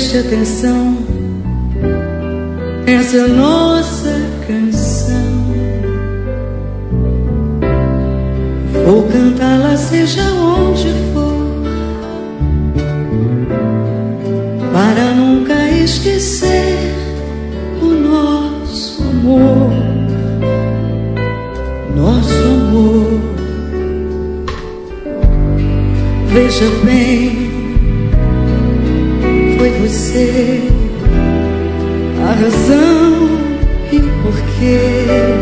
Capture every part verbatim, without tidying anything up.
Preste atenção, essa é a nossa canção. Vou cantá-la seja onde for, para nunca esquecer o nosso amor, nosso amor. Veja bem, foi você a razão e o porquê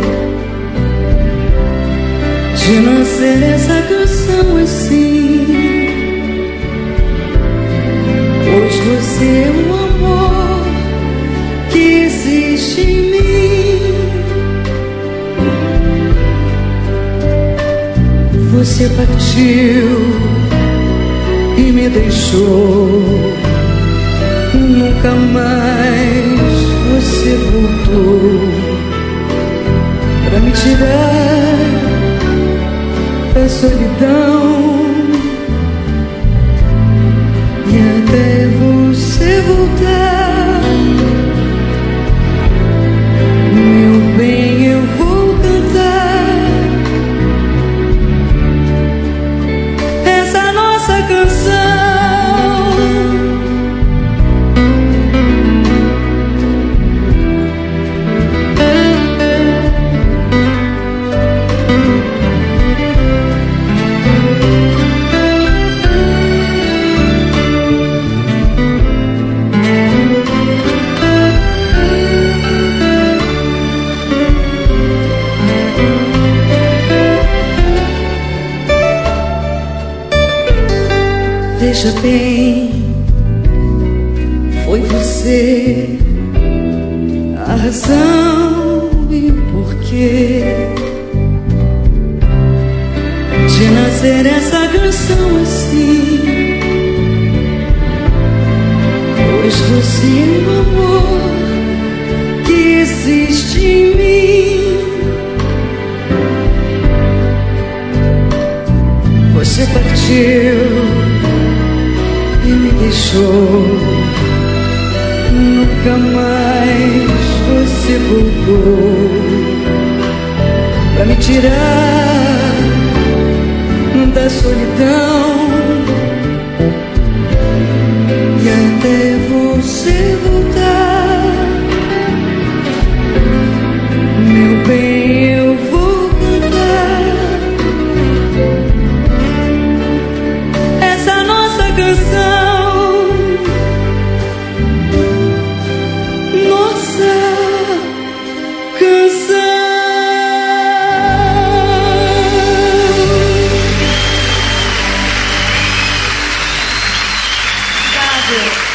de nascer essa canção assim. Pois você é um amor que existe em mim. Você partiu e me deixou, nunca mais você voltou pra me tirar da solidão. E até você voltar, meu bem, eu vou cantar essa nossa canção. Veja bem, foi você a razão e o porquê de nascer essa canção assim. Pois você é um amor que existe em mim. Você partiu e me deixou, nunca mais você voltou pra me tirar da solidão. E até você voltar, meu bem, eu vou cantar essa nossa canção, nossa canção. Obrigada.